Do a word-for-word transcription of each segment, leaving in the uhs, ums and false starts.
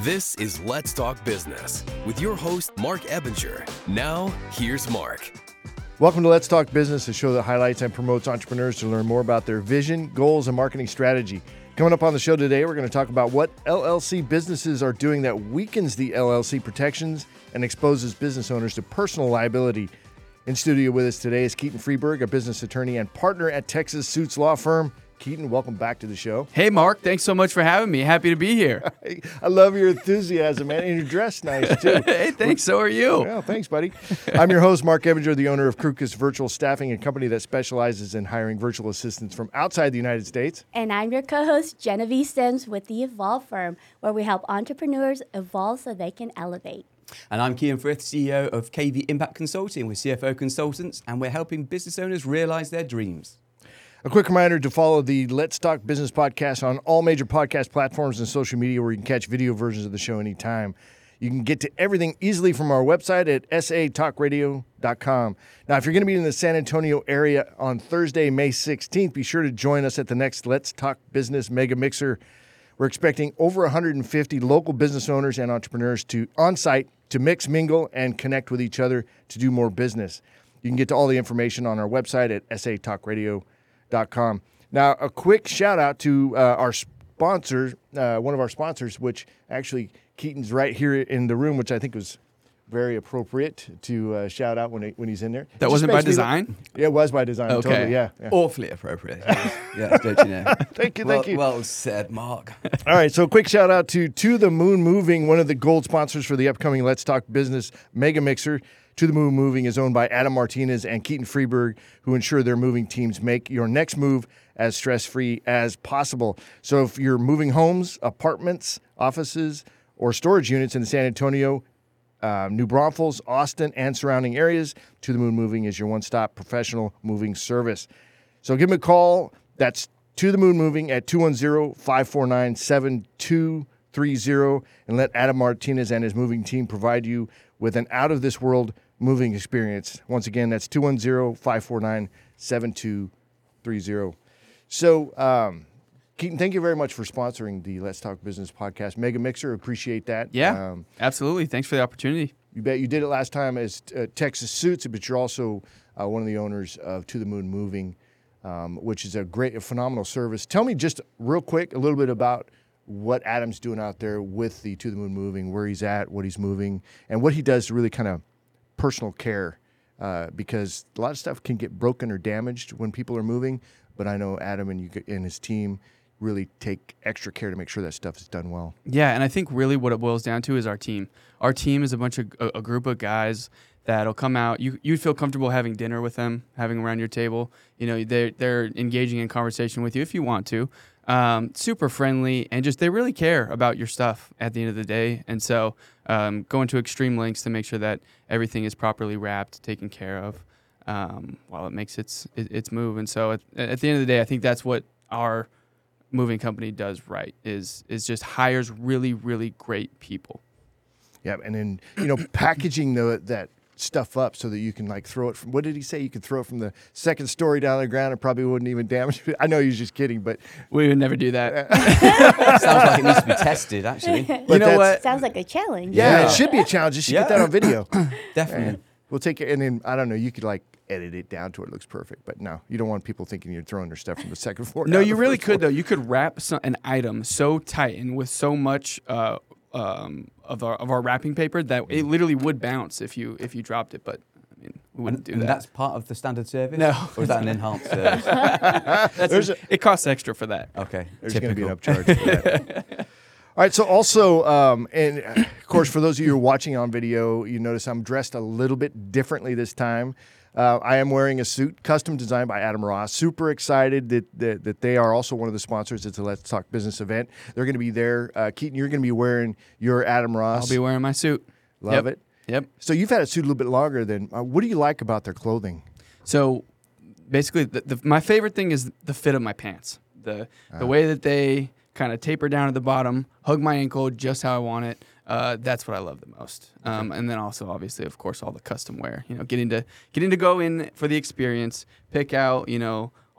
This is Let's Talk Business with your host, Mark Ebinger. Now, here's Mark. Welcome to Let's Talk Business, a show that highlights and promotes entrepreneurs to learn more about their vision, goals, and marketing strategy. Coming up on the show today, we're going to talk about what L L C businesses are doing that weakens the L L C protections and exposes business owners to personal liability. In studio with us today is Keaton Freeberg, a business attorney and partner at Texas Suits Law Firm. Keaton, welcome back to the show. Hey, Mark. Thanks so much for having me. Happy to be here. I love your enthusiasm, man. And you're dressed nice, too. Hey, thanks. So are you. Well, thanks, buddy. I'm your host, Mark Ebinger, the owner of Krukus Virtual Staffing, a company that specializes in hiring virtual assistants from outside the United States. And I'm your co-host, Genevieve Sims with the Evolve Firm, where we help entrepreneurs evolve so they can elevate. And I'm Kean Frith, C E O of K V Impact Consulting with C F O Consultants, and we're helping business owners realize their dreams. A quick reminder to follow the Let's Talk Business podcast on all major podcast platforms and social media where you can catch video versions of the show anytime. You can get to everything easily from our website at s a talk radio dot com. Now, if you're going to be in the San Antonio area on Thursday, May sixteenth, be sure to join us at the next Let's Talk Business Mega Mixer. We're expecting over one hundred fifty local business owners and entrepreneurs to on-site to mix, mingle, and connect with each other to do more business. You can get to all the information on our website at s a talk radio dot com. Dot com. Now, a quick shout out to uh, our sponsor, uh, one of our sponsors, which actually Keaton's right here in the room, which I think was very appropriate to uh, shout out when he, when he's in there. That Just wasn't by makes me design? Look, yeah, it was by design. Okay. Totally, yeah. yeah. Awfully appropriate. Yeah, don't you know? Thank you, well, thank you. Well said, Mark. All right, so a quick shout out to To The Moon Moving, one of the gold sponsors for the upcoming Let's Talk Business Mega Mixer. To The Moon Moving is owned by Adam Martinez and Keaton Freeberg, who ensure their moving teams make your next move as stress-free as possible. So if you're moving homes, apartments, offices, or storage units in the San Antonio, uh, New Braunfels, Austin, and surrounding areas, To The Moon Moving is your one-stop professional moving service. So give them a call. That's To The Moon Moving at two one zero, five four nine, seven two three zero, and let Adam Martinez and his moving team provide you with an out-of-this-world moving experience. Once again, that's two one zero, five four nine, seven two three zero. So, um, Keaton, thank you very much for sponsoring the Let's Talk Business podcast Mega Mixer. Appreciate that. Yeah, um, absolutely. Thanks for the opportunity. You bet. You did it last time as uh, Texas Suits, but you're also uh, one of the owners of To The Moon Moving, um, which is a great, a phenomenal service. Tell me just real quick a little bit about what Adam's doing out there with the To The Moon Moving, where he's at, what he's moving, and what he does to really kind of personal care, uh, because a lot of stuff can get broken or damaged when people are moving, but I know Adam and, you, and his team really take extra care to make sure that stuff is done well. Yeah, and I think really what it boils down to is our team. Our team is a bunch of, a, a group of guys that'll come out. You, you'd feel comfortable having dinner with them, having around your table. You know, they're, they're engaging in conversation with you if you want to. Um, super friendly, and just they really care about your stuff at the end of the day. And so um, going to extreme lengths to make sure that everything is properly wrapped, taken care of, um, while it makes its it, its move. And so at, at the end of the day, I think that's what our moving company does right, is is just hires really, really great people. Yeah, and then, you know, packaging the, that stuff up so that you can like throw it from, what did he say? You could throw it from the second story down to the ground. It probably wouldn't even damage it. I know he was just kidding, but We would never do that. Sounds like it needs to be tested, actually. But You know that's- what? Sounds like a challenge. yeah, Yeah. it should be a challenge. You should get Yeah. that on video. Definitely. And we'll take it, and then I don't know. You could like edit it down to where it looks perfect, but no, you don't want people thinking you're throwing their stuff from the second floor. No, down you the really first could floor. though. You could wrap some, an item so tight and with so much uh, um, of our of our wrapping paper that it literally would bounce if you if you dropped it. But I mean, we wouldn't And, do and that. that's part of the standard service? No. Or is that an enhanced service? That's There's a- it costs extra for that. Okay. There's going to be an Typical. upcharge for that. All right, so also, um, and uh, of course, for those of you who are watching on video, you notice I'm dressed a little bit differently this time. Uh, I am wearing a suit custom designed by Adam Ross. Super excited that, that that they are also one of the sponsors. It's a Let's Talk Business event. They're going to be there. Uh, Keaton, you're going to be wearing your Adam Ross. I'll be wearing my suit. Love Yep. it. Yep. So you've had a suit a little bit longer than. Uh, what do you like about their clothing? So basically, the, the, my favorite thing is the fit of my pants. The the way that they kind of taper down at the bottom, hug my ankle just how I want it. Uh, that's what I love the most. Um, and then also, obviously, of course, all the custom wear. You know, getting to getting to go in for the experience, pick out, you know,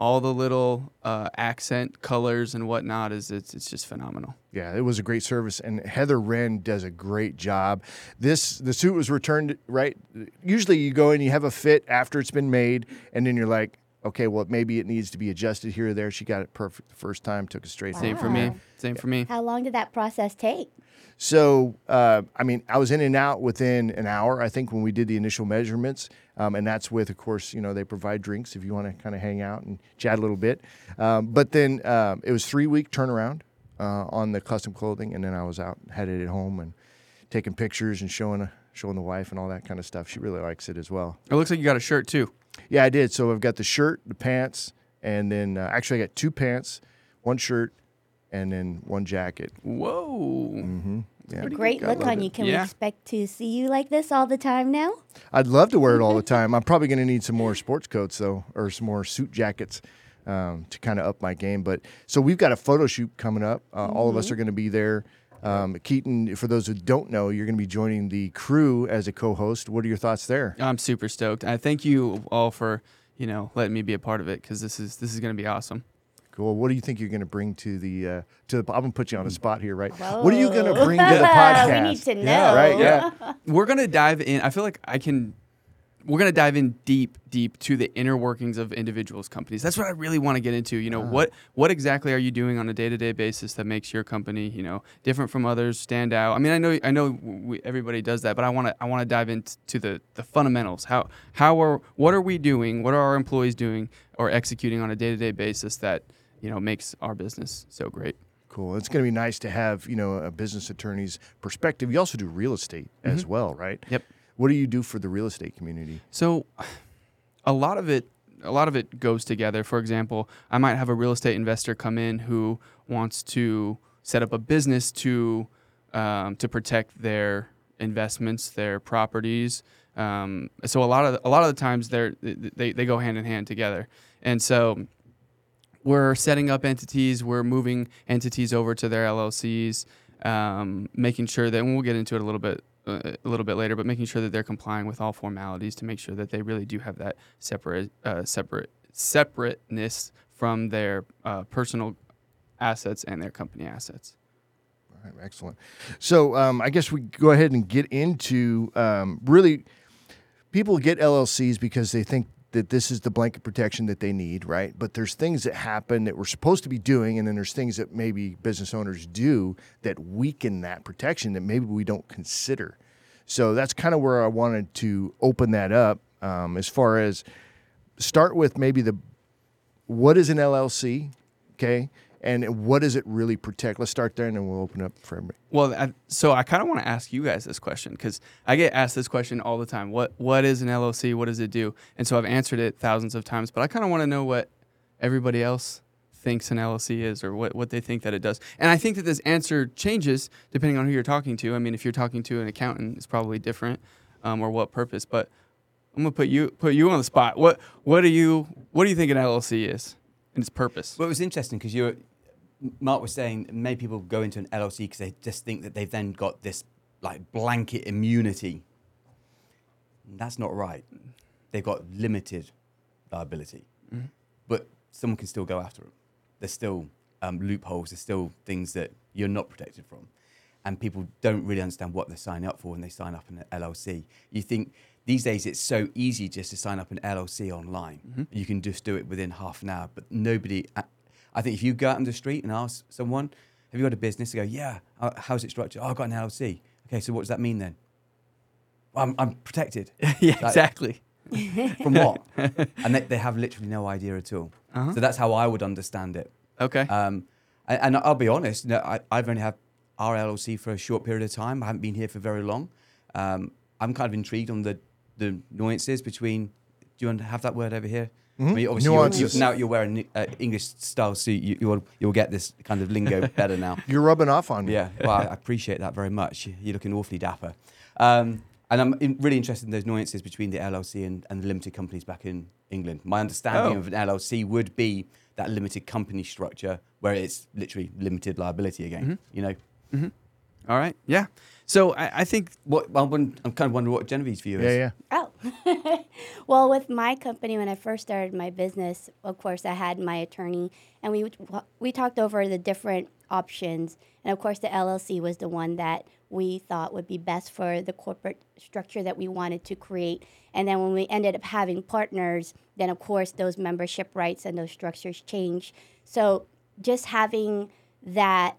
all the little uh, accent colors and whatnot is it's it's just phenomenal. Yeah, it was a great service, and Heather Wren does a great job. This the suit was returned right. Usually, you go and you have a fit after it's been made, and then you're like, okay, well maybe it needs to be adjusted here or there. She got it perfect the first time, took it straight. Same home. for me. Wow. Same for me. How long did that process take? So, uh, I mean, I was in and out within an hour, I think, when we did the initial measurements. Um, and that's with, of course, you know, they provide drinks if you want to kind of hang out and chat a little bit. Um, but then um, it was three-week turnaround uh, on the custom clothing. And then I was out, had it at home and taking pictures and showing, uh, showing the wife and all that kind of stuff. She really likes it as well. It looks like you got a shirt too. Yeah, I did. So I've got the shirt, the pants, and then uh, actually I got two pants, one shirt, and then one jacket. Whoa. Mm-hmm. Yeah. A great I look love on it. you. Can Yeah. we expect to see you like this all the time now? I'd love to wear it all the time. I'm probably going to need some more sports coats, though, or some more suit jackets um, to kind of up my game. But so we've got a photo shoot coming up. Uh, mm-hmm. All of us are going to be there. Um, Keaton, for those who don't know, you're going to be joining the crew as a co-host. What are your thoughts there? I'm super stoked. I thank you all for you know letting me be a part of it because this is this is going to be awesome. Cool. What do you think you're going to bring to the uh, to the? I'm going to put you on the spot here, right? What are you going to bring to the podcast? We need to know. Yeah, right. Yeah. We're gonna dive in. I feel like I can. We're gonna dive in deep, deep to the inner workings of individuals' companies. That's what I really want to get into. You know, Ah. what what exactly are you doing on a day-to-day basis that makes your company, you know, different from others, stand out? I mean, I know, I know, we, everybody does that, but I want to, I want to dive into the the fundamentals. How how are what are we doing? What are our employees doing or executing on a day-to-day basis that you know makes our business so great? Cool. It's going to be nice to have, you know, a business attorney's perspective. You also do real estate Mm-hmm. as well, right? Yep. What do you do for the real estate community? So a lot of it a lot of it goes together. For example, I might have a real estate investor come in who wants to set up a business to um, to protect their investments, their properties. Um, so a lot of the, a lot of the times they're, they they go hand in hand together. And so we're setting up entities, we're moving entities over to their L L Cs, um, making sure that, and we'll get into it a little bit uh, a little bit later, but making sure that they're complying with all formalities to make sure that they really do have that separate uh, separate separateness from their uh, personal assets and their company assets. All right, excellent. So um, I guess we go ahead and get into um, really, people get L L Cs because they think that this is the blanket protection that they need, right? But there's things that happen that we're supposed to be doing, and then there's things that maybe business owners do that weaken that protection that maybe we don't consider. So that's kind of where I wanted to open that up um, as far as start with maybe the what is an L L C, okay? And what does it really protect? Let's start there, and then we'll open up for everybody. Well, I, so I kind of want to ask you guys this question because I get asked this question all the time. What What is an L L C? What does it do? And so I've answered it thousands of times, but I kind of want to know what everybody else thinks an L L C is or what, what they think that it does. And I think that this answer changes depending on who you're talking to. I mean, if you're talking to an accountant, it's probably different um, or what purpose. But I'm going to put you put you on the spot. What What do you What do you think an L L C is and its purpose? Well, it was interesting because you're Mark was saying many people go into an L L C because they just think that they've then got this like blanket immunity. That's not right. They've got limited liability, mm-hmm. but someone can still go after them. There's still um, loopholes. There's still things that you're not protected from, and people don't really understand what they're signing up for when they sign up in an L L C. You think these days it's so easy just to sign up an L L C online. Mm-hmm. You can just do it within half an hour, but nobody. I think if you go out on the street and ask someone, have you got a business? They go, yeah. Uh, how's it structured? Oh, I've got an L L C. Okay, so what does that mean then? Well, I'm, I'm protected. Yeah, like, exactly. From what? And they, they have literally no idea at all. Uh-huh. So that's how I would understand it. Okay. Um, and, and I'll be honest, you know, I, I've only had our L L C for a short period of time. I haven't been here for very long. Um, I'm kind of intrigued on the, the nuances between, do you want to have that word over here? Mm-hmm. I mean, obviously, you're, you're, now you're wearing an uh, English-style suit. You, you'll, you'll get this kind of lingo better now. You're rubbing off on me. Yeah, well, I appreciate that very much. You're looking awfully dapper. Um, and I'm in, really interested in those nuances between the L L C and, and the limited companies back in England. My understanding Oh. of an L L C would be that limited company structure where it's literally limited liability again, Mm-hmm. you know? Mm-hmm. All right. Yeah. So I, I think What I'm, I'm kind of wondering what Genevieve's view is. Yeah, yeah. Oh, Well, with my company, when I first started my business, of course, I had my attorney, and we we talked over the different options. And of course, the L L C was the one that we thought would be best for the corporate structure that we wanted to create. And then when we ended up having partners, then of course those membership rights and those structures change. So just having that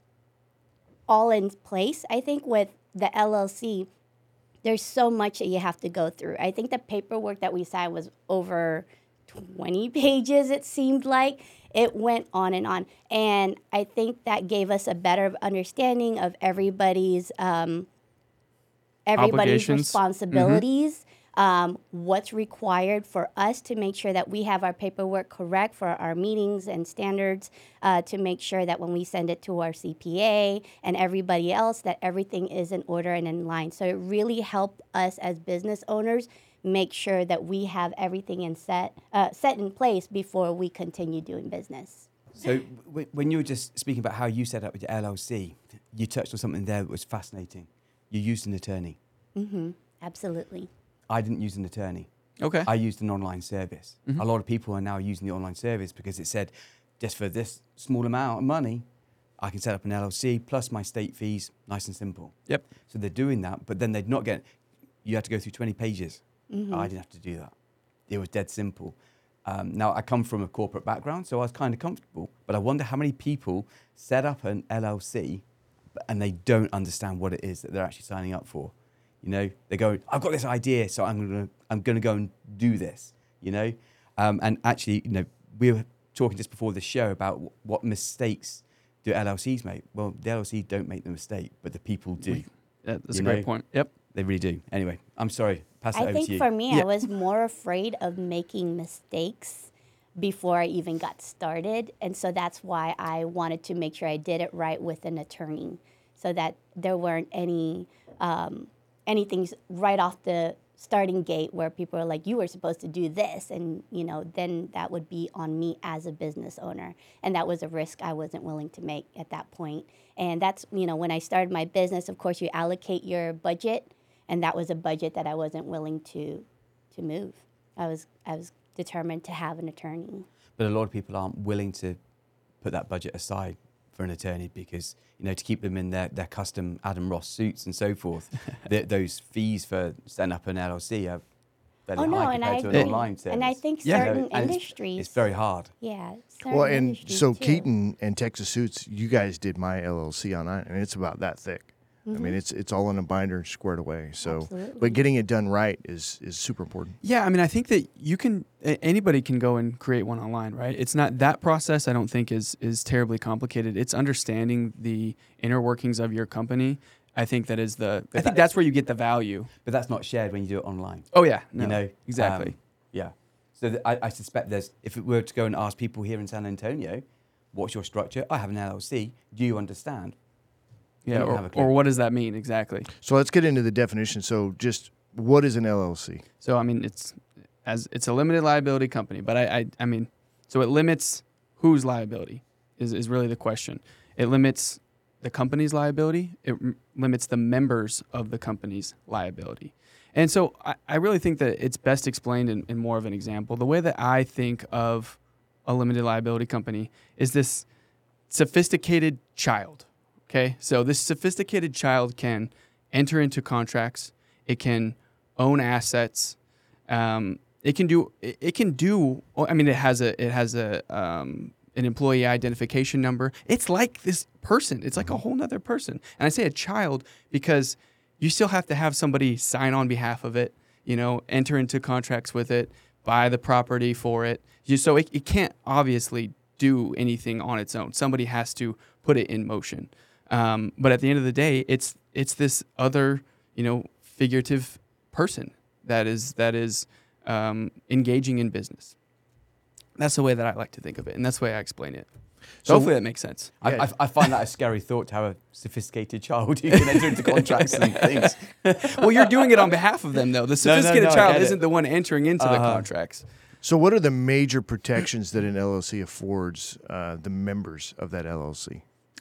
all in place, I think with the L L C, there's so much that you have to go through. I think the paperwork that we signed was over twenty pages, it seemed like. It went on and on. And I think that gave us a better understanding of everybody's um, everybody's Obligations. responsibilities, um, what's required for us to make sure that we have our paperwork correct for our meetings and standards, uh, to make sure that when we send it to our C P A and everybody else, that everything is in order and in line. So it really helped us as business owners make sure that we have everything in set uh, set in place before we continue doing business. So w- when you were just speaking about how you set up your L L C, you touched on something there that was fascinating. You used an attorney. Mm-hmm. Absolutely. I didn't use an attorney. Okay. I used an online service. Mhm. A lot of people are now using the online service because it said, just for this small amount of money, I can set up an L L C plus my state fees, nice and simple. Yep. So they're doing that, but then they'd not get, you had to go through twenty pages. Mm-hmm. I didn't have to do that. It was dead simple. Um, now, I come from a corporate background, so I was kind of comfortable, but I wonder how many people set up an L L C and they don't understand what it is that they're actually signing up for. You know, they go, I've got this idea, so I'm going to I'm going to go and do this, you know? Um, and actually, you know, we were talking just before the show about w- what mistakes do L L Cs make. Well, the L L C don't make the mistake, but the people do. Yeah, that's You a great know? point. Yep. They really do. Anyway, I'm sorry. Pass it I over think to you. for me, Yeah. I was more afraid of making mistakes before I even got started. And so that's why I wanted to make sure I did it right with an attorney so that there weren't any um, anything right off the starting gate where people are like, you were supposed to do this. And, you know, then that would be on me as a business owner. And that was a risk I wasn't willing to make at that point. And that's, you know, when I started my business, of course, you allocate your budget. And that was a budget that I wasn't willing to to move. I was I was determined to have an attorney. But a lot of people aren't willing to put that budget aside for an attorney because, you know, to keep them in their, their custom Adam Ross suits and so forth, th- those fees for setting up an L L C are very Oh no, high and compared I to an agree. online service. And I think Yeah. certain You know, and it's- industries. It's, very hard. Yeah. certain Well, and industries so too. Keaton and Texas Suits, you guys did my L L C on it, and it's about that thick. I mean, it's it's all in a binder, squared away. So, Absolutely. but getting it done right is is super important. Yeah, I mean, I think that you can a- anybody can go and create one online, right? It's not that process. I don't think is is terribly complicated. It's understanding the inner workings of your company. I think that is the. I think that- that's where you get the value. But that's not shared when you do it online. Oh yeah, no, you know exactly. um, yeah. So th- I, I suspect there's if it were to go and ask people here in San Antonio, what's your structure? I have an L L C. Do you understand? yeah, don't or, have a clue. or what does that mean exactly? So let's get into the definition. So, just what is an L L C? So I mean, it's as it's a limited liability company, but I, I, I mean, so it limits whose liability is, is really the question. It limits the company's liability. It m- limits the members of the company's liability. And so I, I really think that it's best explained in, in more of an example. The way that I think of a limited liability company is this sophisticated child. Okay, so this sophisticated child can enter into contracts. It can own assets. Um, it can do. It, it can do. I mean, it has a. It has a. Um, an employee identification number. It's like this person. It's like a whole nother person. And I say a child because you still have to have somebody sign on behalf of it. You know, enter into contracts with it, buy the property for it. You, so it, it can't obviously do anything on its own. Somebody has to put it in motion. Um, but at the end of the day, it's it's this other, you know, figurative person that is that is um, engaging in business. That's the way that I like to think of it, and that's the way I explain it. So, So- hopefully that makes sense. I, Yeah. I, I find that a scary thought to have a sophisticated child who can enter into contracts and things. Well, you're doing it on behalf of them, though. The No, no, sophisticated no, I child get it. isn't the one entering into the Uh-huh. contracts. So, what are the major protections that an L L C affords uh, the members of that L L C?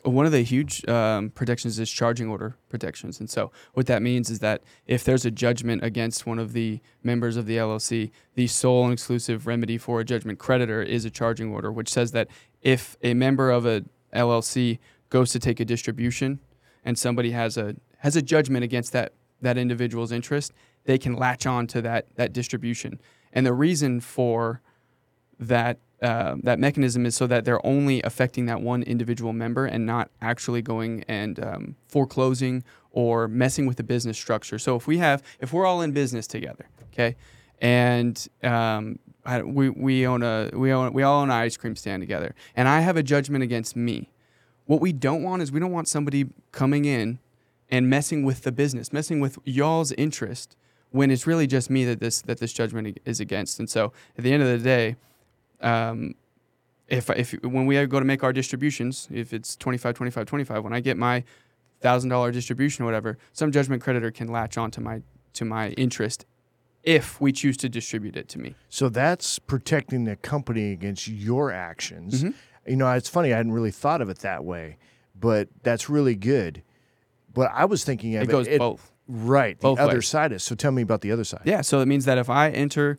one of the huge um, protections is charging order protections. And so what that means is that if there's a judgment against one of the members of the L L C, the sole and exclusive remedy for a judgment creditor is a charging order, which says that if a member of a L L C goes to take a distribution and somebody has a has a judgment against that that individual's interest, they can latch on to that that distribution. And the reason for that uh, that mechanism is so that they're only affecting that one individual member and not actually going and um, foreclosing or messing with the business structure. So if we have, if we're all in business together, okay, and um, I, we we own a we own we all own an ice cream stand together, and I have a judgment against me, what we don't want is we don't want somebody coming in and messing with the business, messing with y'all's interest when it's really just me that this that this judgment is against. And so at the end of the day, um, if if when we go to make our distributions, if it's twenty-five, twenty-five, twenty-five, when I get my one thousand dollars distribution or whatever, some judgment creditor can latch on to my to my interest if we choose to distribute it to me. So that's protecting the company against your actions. Mm-hmm. You know, it's funny, I hadn't really thought of it that way, but that's really good. But I was thinking of It it. goes it, both. Right, Both the other ways. side is. So tell me about the other side. Yeah, so it means that if I enter,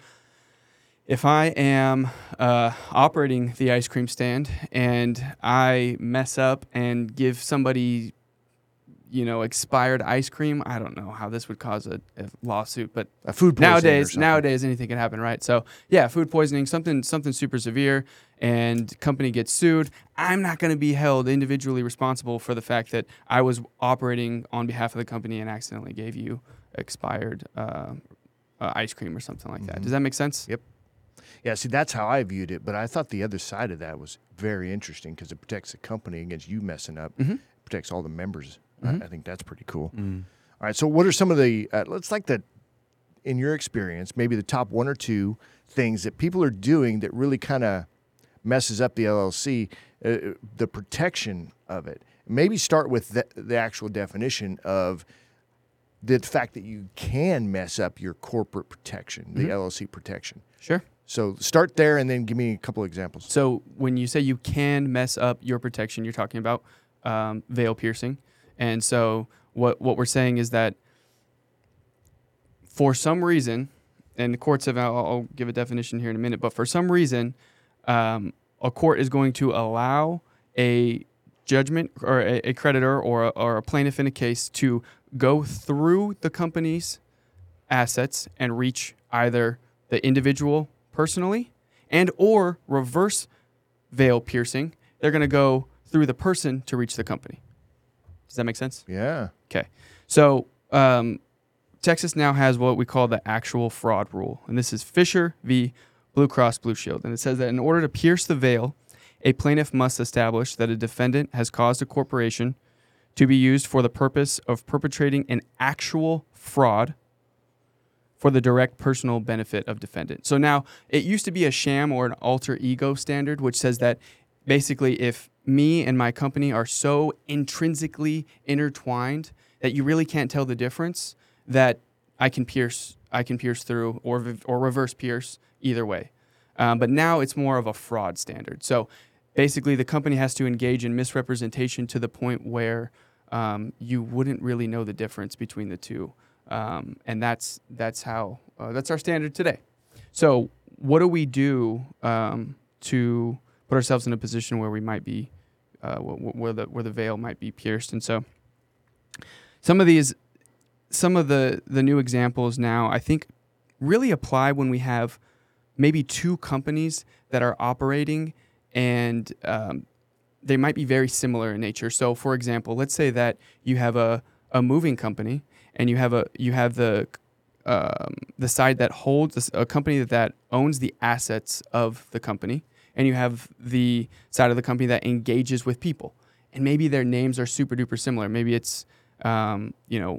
if I am uh, operating the ice cream stand and I mess up and give somebody, you know, expired ice cream, I don't know how this would cause a, a lawsuit, but A food poisoning or nowadays, something. nowadays anything can happen, right? So yeah, food poisoning, something, something super severe, and company gets sued. I'm not going to be held individually responsible for the fact that I was operating on behalf of the company and accidentally gave you expired uh, uh, ice cream or something like that. Does that make sense? Yep. Yeah, see, that's how I viewed it, but I thought the other side of that was very interesting because it protects the company against you messing up. Mm-hmm. It protects all the members. Mhm. I, I think that's pretty cool. Mm. All right, so what are some of the, uh, let's like the, in your experience, maybe the top one or two things that people are doing that really kind of messes up the L L C, uh, the protection of it. Maybe start with the, the actual definition of the fact that you can mess up your corporate protection, the Mhm. L L C protection. Sure. So start there and then give me a couple examples. So when you say you can mess up your protection, you're talking about um, veil piercing. And so what what we're saying is that for some reason, and the courts have, I'll, I'll give a definition here in a minute, but for some reason, um, a court is going to allow a judgment or a, a creditor or a, or a plaintiff in a case to go through the company's assets and reach either the individual personally and or reverse veil piercing. They're going to go through the person to reach the company. Does that make sense? Yeah. Okay. So um, Texas now has what we call the actual fraud rule. And this is Fisher v. Blue Cross Blue Shield. And it says that in order to pierce the veil, a plaintiff must establish that a defendant has caused a corporation to be used for the purpose of perpetrating an actual fraud for the direct personal benefit of defendant. So now it used to be a sham or an alter ego standard, which says that basically if me and my company are so intrinsically intertwined that you really can't tell the difference, that I can pierce, I can pierce through or or reverse pierce either way. Um, but now it's more of a fraud standard. So basically, the company has to engage in misrepresentation to the point where um, you wouldn't really know the difference between the two, um, and that's that's how uh, that's our standard today. So what do we do um, to put ourselves in a position where we might be uh, where the where the veil might be pierced? And so some of these, some of the the new examples now, I think, really apply when we have maybe two companies that are operating and um, they might be very similar in nature. So, for example, let's say that you have a, a moving company and you have a you have the um, the side that holds this, a company that, that owns the assets of the company, and you have the side of the company that engages with people. And maybe their names are super duper similar. Maybe it's um, you know,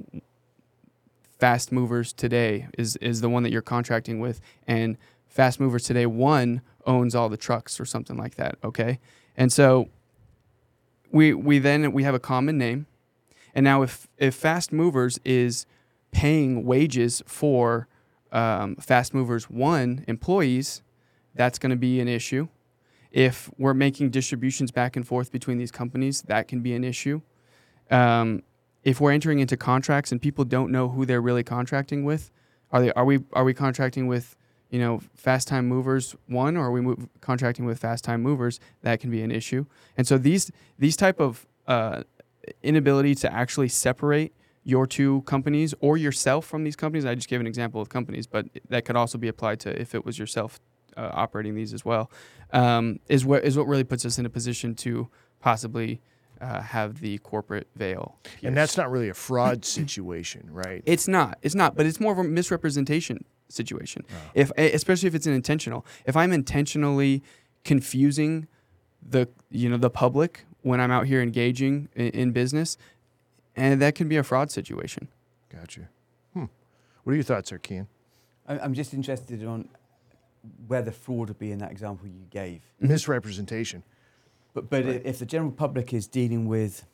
Fast Movers Today is is the one that you're contracting with, and Fast Movers Today one owns all the trucks or something like that, okay? And so we we then we have a common name. And now if if Fast Movers is paying wages for um, Fast Movers one employees, that's going to be an issue. if we're making distributions back and forth between these companies, that can be an issue. Um, if we're entering into contracts and people don't know who they're really contracting with, are they are we are we contracting with, you know, Fast Time Movers one, or are we move, contracting with Fast Time Movers? That can be an issue. And so these these type of uh, inability to actually separate your two companies or yourself from these companies. I just gave an example of companies, but that could also be applied to if it was yourself uh, operating these as well. Um, is what is what really puts us in a position to possibly uh, have the corporate veil pierced. And that's not really a fraud situation, right? It's not. It's not. But it's more of a misrepresentation situation. Oh. If especially if it's an intentional. If I'm intentionally confusing the you know the public when I'm out here engaging in, in business, and that can be a fraud situation. Gotcha. Hmm. What are your thoughts, there, Kian? I'm just interested on where the fraud would be in that example you gave. Misrepresentation. But but right. if the general public is dealing with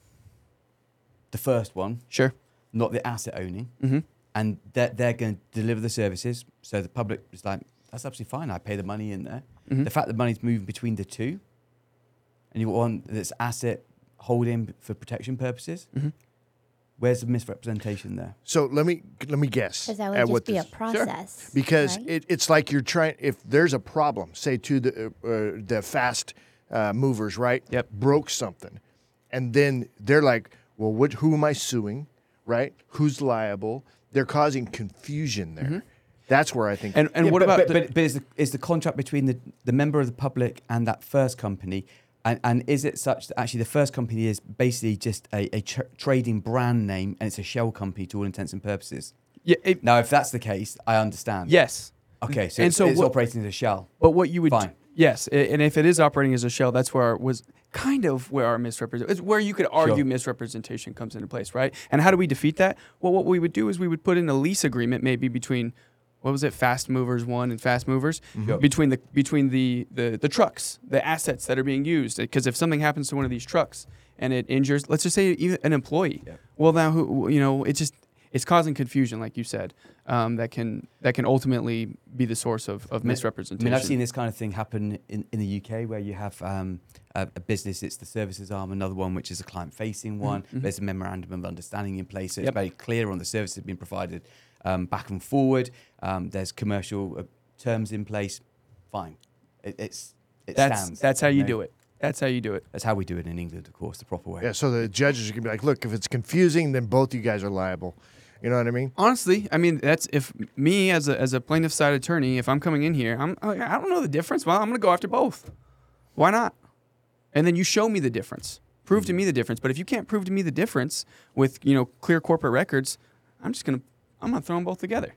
the first one, sure, not the asset owning, mm-hmm. and they're, they're going to deliver the services, so the public is like, that's absolutely fine, I pay the money in there. Mm-hmm. The fact that money's moving between the two, and you want that's asset holding for protection purposes, mm-hmm. where's the misrepresentation there? So let me let me guess. Because that would at just what be this, a process. Sure. Because right? it, it's like you're trying. If there's a problem, say to the uh, the fast uh, movers, right? Yep. Broke something, and then they're like, well, what? Who am I suing? Right? Who's liable? They're causing confusion there. Mm-hmm. That's where I think. And and yeah, what but, about? But, the, but, but is the is the contract between the the member of the public and that first company? And, and is it such that actually the first company is basically just a, a tr- trading brand name and it's a shell company to all intents and purposes? Yeah. It, now, if that's the case, I understand. Yes. Okay, so and it's, so it's what, operating as a shell. But what you would Fine. Yes, and if it is operating as a shell, that's where our, was kind of where our misrepresentation, it's where you could argue Sure. misrepresentation comes into place, right? And how do we defeat that? Well, what we would do is we would put in a lease agreement maybe between, what was it, Fast Movers One and Fast Movers, Mm-hmm. between the between the, the the trucks, the assets that are being used. Because if something happens to one of these trucks and it injures, let's just say even an employee, Yeah. well now who you know it's just it's causing confusion, like you said, um, that can that can ultimately be the source of, of I mean, misrepresentation. I mean, I've seen this kind of thing happen in, in the U K where you have um, a, a business, it's the services arm, another one which is a client-facing one. Mm-hmm. There's a memorandum of understanding in place, so Yep. it's very clear on the services being provided um, back and forward. Um, there's commercial uh, terms in place. Fine, it, it's it That's stands. that's how you know? do it. That's how you do it. That's how we do it in England, of course, the proper way. Yeah. So the judges are gonna be like, look, if it's confusing, then both you guys are liable. You know what I mean? Honestly, I mean that's if me as a as a plaintiff side attorney, if I'm coming in here, I'm I don't know the difference. Well, I'm going to go after both. Why not? And then you show me the difference. Prove to me the difference. But if you can't prove to me the difference with, you know, clear corporate records, I'm just going to I'm going to throw them both together.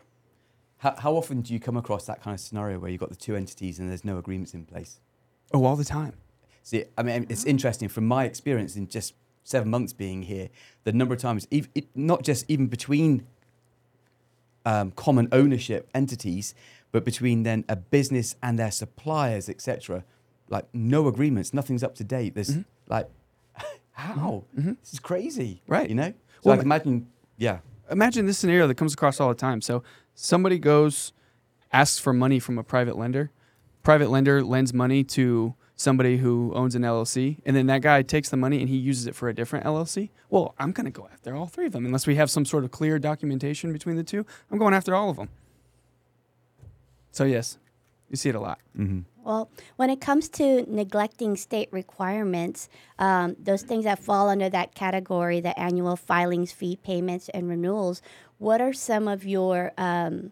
How, how often do you come across that kind of scenario where you've got the two entities and there's no agreements in place? Oh, all the time. See, I mean, it's interesting from my experience in just seven months being here, the number of times, ev- it, not just even between um, common ownership entities, but between then a business and their suppliers, et cetera. Like no agreements, nothing's up to date. There's Mm-hmm. like, how? Mm-hmm. This is crazy, Right. You know. So Well, I can imagine, yeah. Imagine this scenario that comes across all the time. So somebody goes, asks for money from a private lender. Private lender lends money to somebody who owns an L L C, and then that guy takes the money and he uses it for a different L L C. Well, I'm going to go after all three of them. Unless we have some sort of clear documentation between the two, I'm going after all of them. So yes, you see it a lot. Mm-hmm. Well, when it comes to neglecting state requirements, um, those things that fall under that category, the annual filings, fee payments, and renewals, what are some of your, um,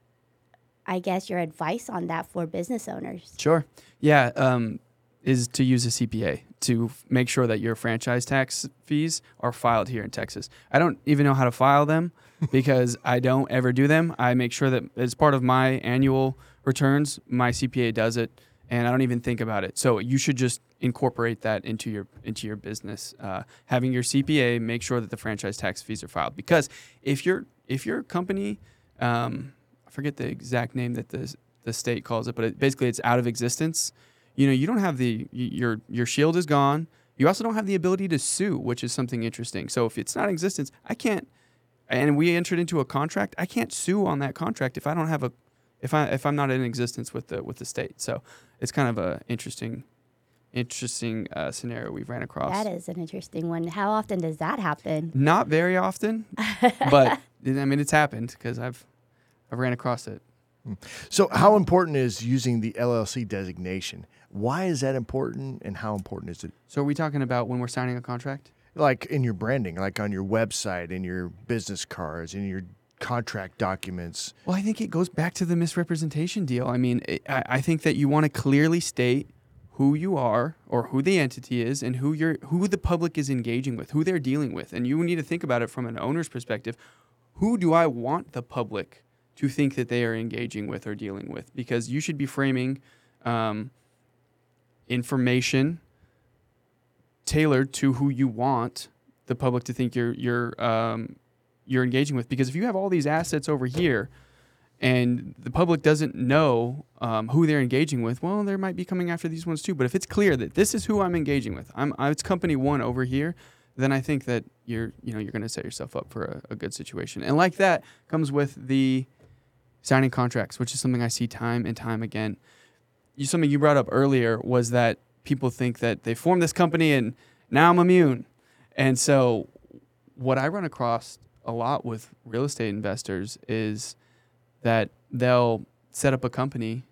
I guess, your advice on that for business owners? Sure. Yeah, um, is to use a C P A to f- make sure that your franchise tax fees are filed here in Texas. I don't even know how to file them because I don't ever do them. I make sure that as part of my annual returns, my C P A does it, and I don't even think about it. So you should just incorporate that into your into your business. Uh, having your C P A make sure that the franchise tax fees are filed, because if your if your company, um, I forget the exact name that the the state calls it, but it, basically it's out of existence. You know, you don't have the your your shield is gone. You also don't have the ability to sue, which is something interesting. So if it's not in existence, I can't. And we entered into a contract. I can't sue on that contract if I don't have a if I if I'm not in existence with the with the state. So it's kind of a interesting interesting uh, scenario we've ran across. That is an interesting one. How often does that happen? Not very often, but I mean it's happened because I've I've ran across it. So how important is using the L L C designation? Why is that important, and how important is it? So are we talking about when we're signing a contract? Like in your branding, like on your website, in your business cards, in your contract documents. Well, I think it goes back to the misrepresentation deal. I mean, it, I, I think that you want to clearly state who you are or who the entity is and who you're, who the public is engaging with, who they're dealing with. And you need to think about it from an owner's perspective. Who do I want the public to think that they are engaging with or dealing with? Because you should be framing um, information tailored to who you want the public to think you're you're um, you're engaging with. Because if you have all these assets over here and the public doesn't know um, who they're engaging with, well, they might be coming after these ones too. But if it's clear that this is who I'm engaging with, I'm, I'm it's company one over here, then I think that you're you know you're going to set yourself up for a, a good situation. And like that comes with the signing contracts, which is something I see time and time again. You, something you brought up earlier was that people think that they formed this company and now I'm immune. And so what I run across a lot with real estate investors is that they'll set up a company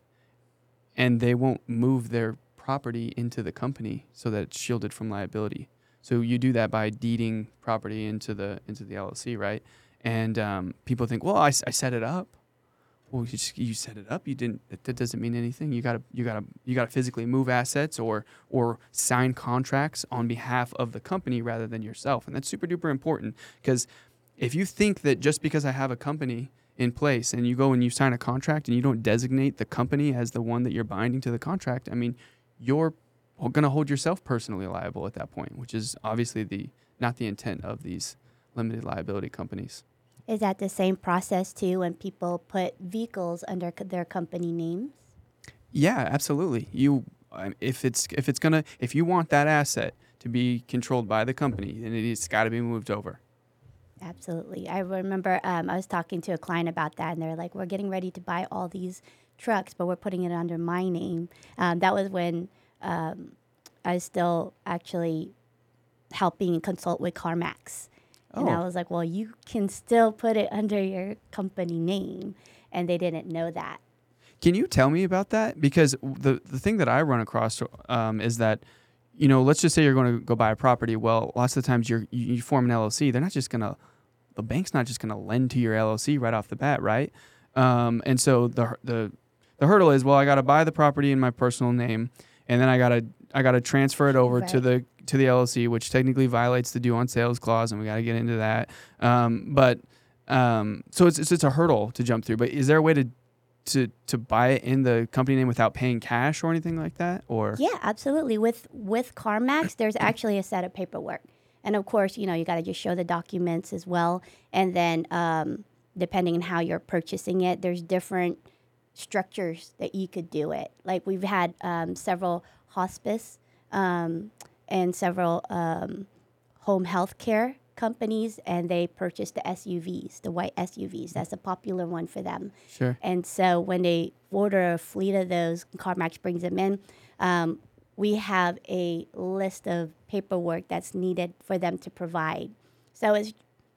and they won't move their property into the company so that it's shielded from liability. So you do that by deeding property into the into the L L C, right? And um, people think, well, I, I set it up. Well, you, just, you set it up. You didn't. That, that doesn't mean anything. You gotta, you gotta, you gotta physically move assets or or sign contracts on behalf of the company rather than yourself, and that's super duper important. Because if you think that just because I have a company in place and you go and you sign a contract and you don't designate the company as the one that you're binding to the contract, I mean, you're gonna hold yourself personally liable at that point, which is obviously the not the intent of these limited liability companies. Is that the same process too when people put vehicles under c- their company names? Yeah, absolutely. You, um, if it's if it's gonna if you want that asset to be controlled by the company, then it's got to be moved over. Absolutely. I remember um, I was talking to a client about that, and they're like, "We're getting ready to buy all these trucks, but we're putting it under my name." Um, that was when um, I was still actually helping consult with CarMax. And Oh. I was like, well, you can still put it under your company name. And they didn't know that. Can you tell me about that? Because the the thing that I run across um, is that, you know, let's just say you're going to go buy a property. Well, lots of the times you're, you you form an L L C. They're not just going to, the bank's not just going to lend to your L L C right off the bat, right? Um, and so the the the hurdle is, well, I got to buy the property in my personal name, and then I got to I got to transfer it over Right. to the to the L L C, which technically violates the due on sales clause, and we got to get into that. Um, but um, so it's, it's it's a hurdle to jump through. But is there a way to to to buy it in the company name without paying cash or anything like that? Or Yeah, absolutely. With with CarMax, there's actually a set of paperwork. And of course, you know, you got to just show the documents as well. And then um, depending on how you're purchasing it, there's different structures that you could do it. Like we've had um, several hospice um, and several um, home health care companies, and they purchased the S U Vs, the white S U Vs. That's a popular one for them. Sure. And so when they order a fleet of those, CarMax brings them in, um, we have a list of paperwork that's needed for them to provide. So it's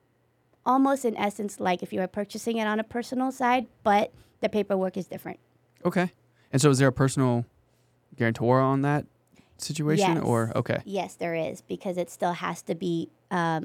almost in essence like if you were purchasing it on a personal side, but the paperwork is different. Okay. And so is there a personal guarantor on that situation? Yes. Or okay. Yes, there is, because it still has to be um,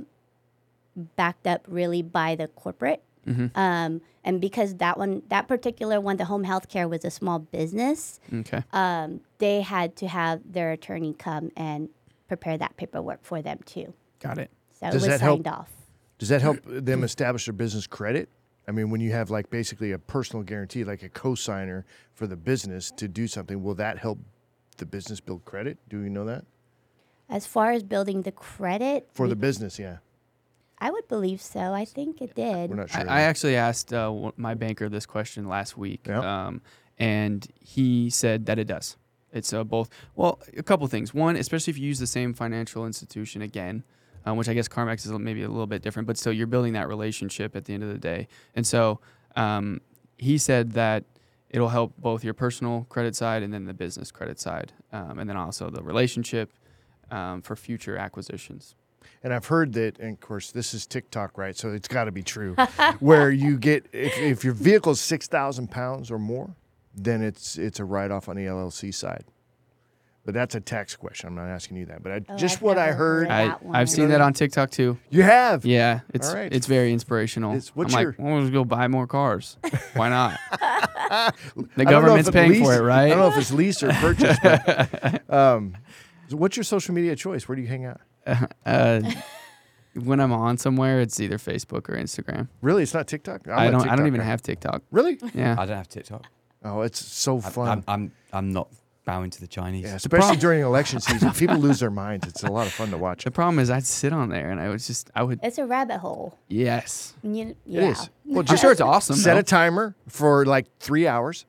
backed up really by the corporate. Mm-hmm. Um, and because that one, that particular one, the home health care was a small business, Okay. um, they had to have their attorney come and prepare that paperwork for them too. Got it. So Does it was that help- signed off. Does that help them establish their business credit? I mean, when you have like basically a personal guarantee, like a co-signer for the business to do something, will that help the business build credit? Do you know that? As far as building the credit, For we- the business, yeah. I would believe so. I think it did. We're not I, sure. I actually asked uh, w- my banker this question last week, Yeah. um, and he said that it does. It's uh, both. Well, a couple things. One, especially if you use the same financial institution again, uh, which I guess CarMax is maybe a little bit different, but still you're building that relationship at the end of the day. And so um, he said that it'll help both your personal credit side and then the business credit side, um, and then also the relationship um, for future acquisitions. And I've heard that, and of course, this is TikTok, right? So it's got to be true, where you get, if, if your vehicle is six thousand pounds or more, then it's it's a write-off on the L L C side. But that's a tax question. I'm not asking you that. But I, Oh, just I've what I never heard. heard I, that one. I've seen that on TikTok too. You have? Yeah, it's All right. it's very inspirational. It's- what's I'm your- like, well, let's go buy more cars. Why not? The I don't know if government's it's paying lease- for it, right? I don't know if it's lease or purchase. But, um, so what's your social media choice? Where do you hang out? uh, when I'm on somewhere, it's either Facebook or Instagram. Really? It's not TikTok? I'm I a don't. I don't TikTok even guy. have TikTok. Really? Yeah. I don't have TikTok. Oh, it's so I'm, fun. I'm, I'm, I'm not bowing to the Chinese. yeah, especially during election season. People lose their minds. It's a lot of fun to watch. The problem is, I'd sit on there and I would just, I would, It's a rabbit hole. yes. You, It yeah. is. Well, I'm just sure it's awesome. set though. a timer for like three hours.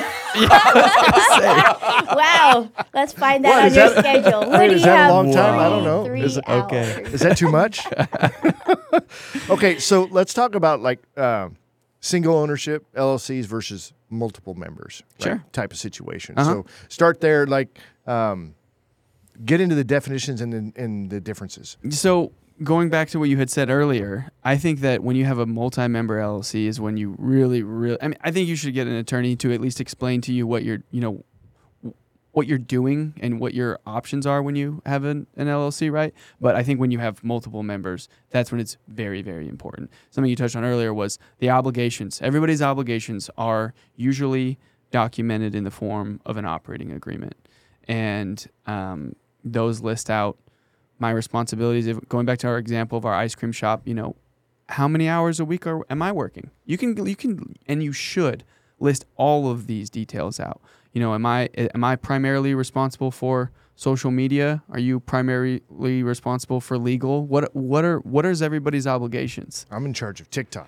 Wow. Let's find that What, on is your that- schedule. What Wait, do is you that a have? long time? Three, I don't know. Three Is it- okay. hours. Is that too much? Okay, so let's talk about like uh, single ownership L L Cs versus multiple members, right? Sure. Type of situation. Uh-huh. So start there, like um, get into the definitions and the, and the differences. So going back to what you had said earlier, I think that when you have a multi-member L L C is when you really, really. I mean, I think you should get an attorney to at least explain to you what you're, you know, what you're doing and what your options are when you have an, an L L C, right? But I think when you have multiple members, that's when it's very, very important. Something you touched on earlier was the obligations. Everybody's obligations are usually documented in the form of an operating agreement, and um, those list out my responsibilities. If, going back to our example of our ice cream shop, you know, how many hours a week are am I working? You can you can and you should list all of these details out. You know, am I am I primarily responsible for social media? Are you primarily responsible for legal? What what are what is everybody's obligations? I'm in charge of TikTok.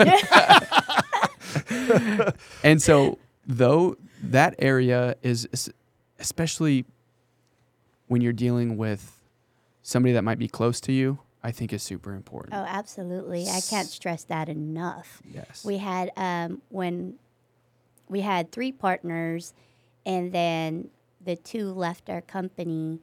And so, though that area is es- especially when you're dealing with somebody that might be close to you, I think is super important. Oh, absolutely. I can't stress that enough. Yes. We had um, when we had three partners, and then the two left our company.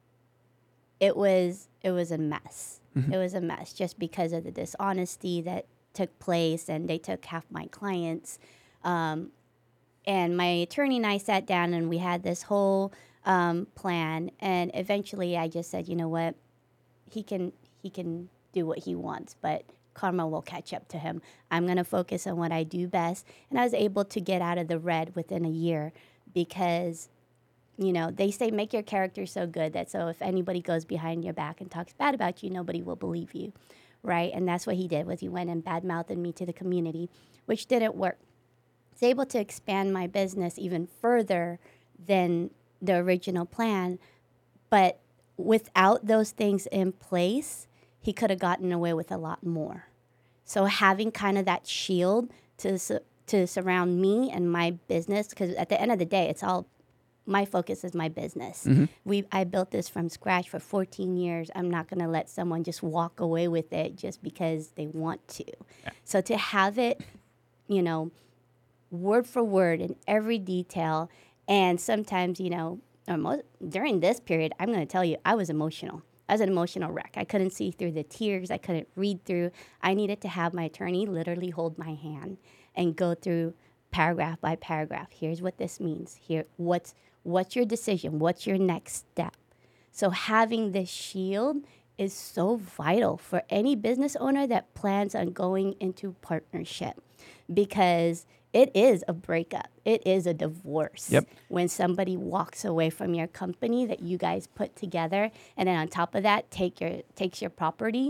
It was it was a mess. Mhm. It was a mess just because of the dishonesty that took place, and they took half my clients. Um, and my attorney and I sat down, and we had this whole um, plan. And eventually, I just said, you know what, he can he can do what he wants, but karma will catch up to him. I'm going to focus on what I do best. And I was able to get out of the red within a year because, you know, they say make your character so good that so if anybody goes behind your back and talks bad about you, nobody will believe you, right? And that's what he did, was he went and bad-mouthed me to the community, which didn't work. I was able to expand my business even further than the original plan, but without those things in place, he could have gotten away with a lot more. So having kind of that shield to su- to surround me and my business, because at the end of the day, it's all, my focus is my business. Mm-hmm. We I built this from scratch for fourteen years. I'm not going to let someone just walk away with it just because they want to. Yeah. So to have it, you know, word for word in every detail, and sometimes, you know, or most, during this period, I'm going to tell you, I was emotional. I was an emotional wreck. I couldn't see through the tears. I couldn't read through. I needed to have my attorney literally hold my hand and go through paragraph by paragraph. Here's what this means. Here, what's what's your decision? What's your next step? So having this shield is so vital for any business owner that plans on going into partnership, because it is a breakup. It is a divorce. Yep. When somebody walks away from your company that you guys put together, and then on top of that, take your takes your property.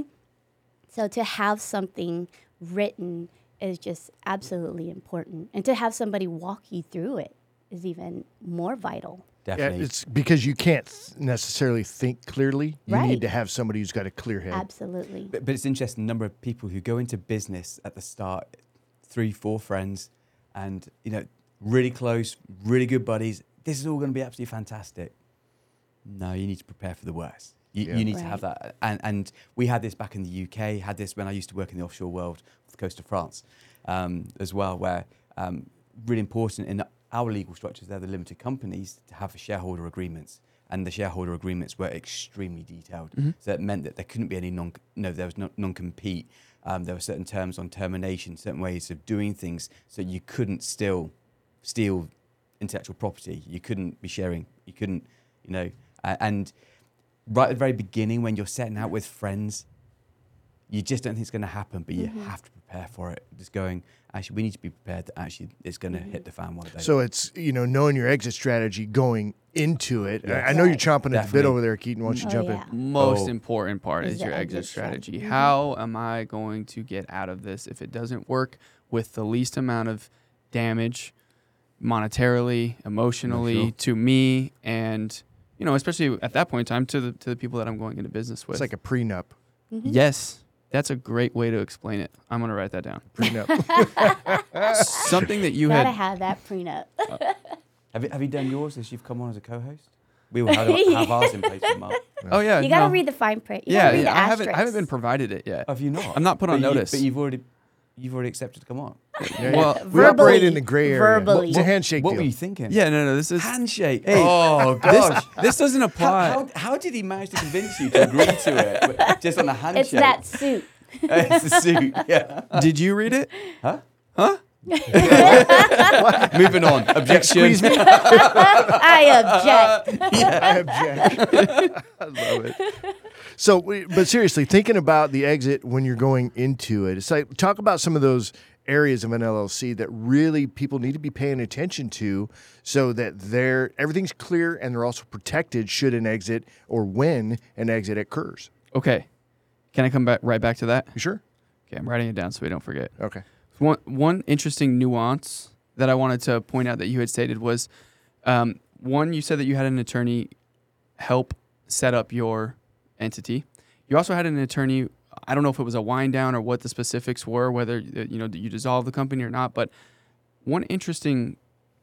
So to have something written is just absolutely important, and to have somebody walk you through it is even more vital. Definitely. Yeah, it's because you can't necessarily think clearly. You Right. need to have somebody who's got a clear head. Absolutely. But, but it's interesting, the number of people who go into business at the start, three, four friends, and, you know, really close, really good buddies. This is all going to be absolutely fantastic. No, you need to prepare for the worst. You, Yeah. you need to Right. have that. And, and we had this back in the U K, had this when I used to work in the offshore world, off the coast of France, um, as well, where um, really important in our legal structures, they're the limited companies, to have shareholder agreements. And the shareholder agreements were extremely detailed. Mm-hmm. So it meant that there couldn't be any non, no, there was no non-compete. Um, there were certain terms on termination, certain ways of doing things, so you couldn't still steal intellectual property. You couldn't be sharing. You couldn't, you know. Uh, and right at the very beginning, when you're setting out with friends, you just don't think it's going to happen, but you Mm-hmm. have to prepare for it. Just going, actually, we need to be prepared that actually it's going to Mm-hmm. hit the fan one day. So it's, you know, knowing your exit strategy going into it. Yes. I I know you're Right. chomping at the bit Definitely. over there, Keaton. Why don't you Oh, jump yeah. Most Oh. important part Is is the your exit exit strategy. strategy. Mhm. How am I going to get out of this if it doesn't work with the least amount of damage monetarily, emotionally Emotional. to me, and you know, especially at that point in time to the to the people that I'm going into business with. It's like a prenup. Mm-hmm. Yes, that's a great way to explain it. I'm gonna write that down. Prenup. Something that you Gotta had. have that prenup. have you have you done yours as you've come on as a co-host? We will have, have ours in place for Mark. Oh yeah, You gotta no. read the fine print. You Yeah, gotta read yeah the I haven't. I haven't been asterisks. provided it yet. Have you not? I'm not put on But you- notice. but you've already you've already accepted to come on. Yeah, Well, yeah. we Verbally. operate in the gray area. Verbally. It's a handshake What deal. were you thinking? Yeah, no, no. This is Handshake. Hey, oh gosh. this, this doesn't How, apply. how, how did he manage to convince you to agree to it but just on a handshake? It's that suit. It's the suit. Yeah. Did you read it? Huh? Huh? Moving on. Objection. Squeeze me. I object. I object. I love it. So, we- but seriously, thinking about the exit when you're going into it, it's like talk about some of those areas of an L L C that really people need to be paying attention to, so that they're everything's clear and they're also protected should an exit or when an exit occurs. Okay. Can I come back right back to that? You sure? Okay, I'm writing it down so we don't forget. Okay. One one interesting nuance that I wanted to point out that you had stated was, um, one, you said that you had an attorney help set up your entity. You also had an attorney. I don't know if it was a wind down or what the specifics were, whether uh, you know you dissolved the company or not. But one interesting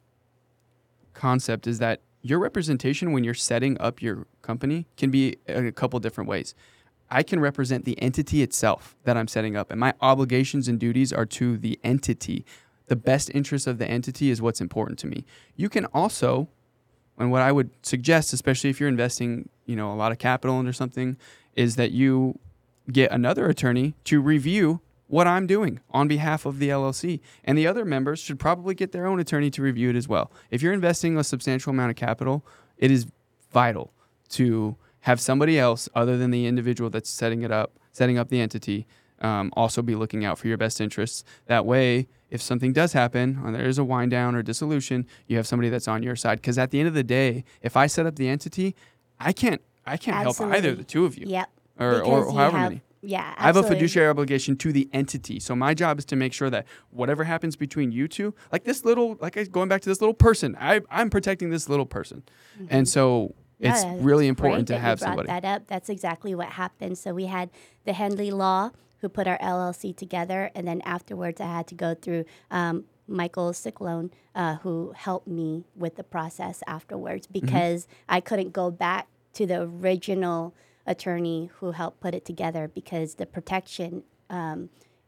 concept is that your representation when you're setting up your company can be in a couple different ways. I can represent the entity itself that I'm setting up, and my obligations and duties are to the entity. The best interest of the entity is what's important to me. You can also, and what I would suggest, especially if you're investing, you know, a lot of capital into something, is that you get another attorney to review what I'm doing on behalf of the L L C. And the other members should probably get their own attorney to review it as well. If you're investing a substantial amount of capital, it is vital to have somebody else other than the individual that's setting it up, setting up the entity, um, also be looking out for your best interests. That way, if something does happen, or there is a wind down or dissolution, you have somebody that's on your side. Because at the end of the day, if I set up the entity, I can't, I can't help either Absolutely. of the two of you, Yep. or, Because or you however have- many. Yeah, I have a absolutely. fiduciary obligation to the entity. So my job is to make sure that whatever happens between you two, like this little, like I- going back to this little person, I, I'm protecting this little person. And so it's Yeah, really it's important great to that have you brought somebody. that up. That's exactly what happened. So we had the Henley Law who put our L L C together, and then afterwards I had to go through um, Michael Ciclone, uh, who helped me with the process afterwards because I couldn't go back to the original attorney who helped put it together because the protection, um,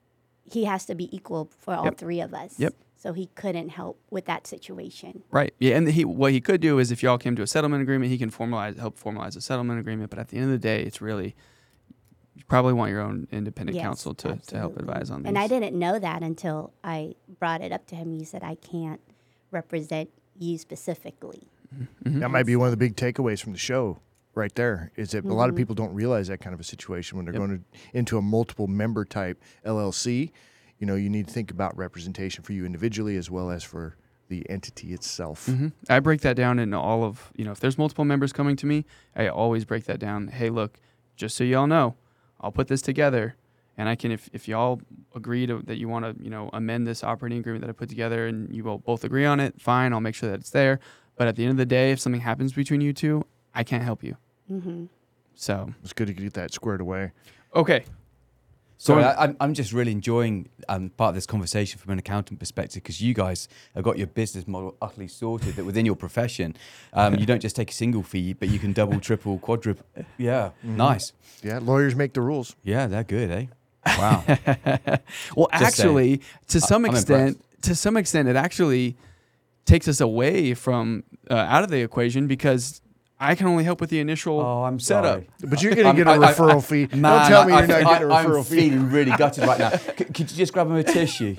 he has to be equal for all Yep. three of us. Yep. So he couldn't help with that situation. Right. Yeah. And he, what he could do is if y'all came to a settlement agreement, he can formalize, help formalize a settlement agreement. But at the end of the day, it's really, you probably want your own independent Yes, counsel to, to help absolutely. advise on these. And I didn't know that until I brought it up to him. He said, I can't represent you specifically. That might be one of the big takeaways from the show right there, is that a lot of people don't realize that kind of a situation when they're Yep. going to, into a multiple member type L L C. You know, you need to think about representation for you individually as well as for the entity itself. Mhm. I break that down in all of, you know, if there's multiple members coming to me, I always break that down. Hey, look, just so y'all know, I'll put this together. And I can, if, if y'all agree to that you want to, you know, amend this operating agreement that I put together and you will both agree on it, fine, I'll make sure that it's there. But at the end of the day, if something happens between you two, I can't help you. Mm-hmm. So, It's good to get that squared away. okay. Sorry, Going- I, I'm, I'm just really enjoying um, part of this conversation from an accountant perspective because you guys have got your business model utterly sorted that within your profession, um, you don't just take a single fee, but you can double, triple, quadruple. Yeah, nice. Yeah, lawyers make the rules. Yeah, they're good, eh? Wow. Well, Just actually, to some I'm extent, to some extent, it actually takes us away from uh, out of the equation because I can only help with the initial Oh, I'm setup. sorry. But you're going I'm- to get a I- I- referral I- fee. Man, Don't tell me I- you're not I- getting a I'm referral fee. feeling really gutted right now. C- could you just grab him a tissue?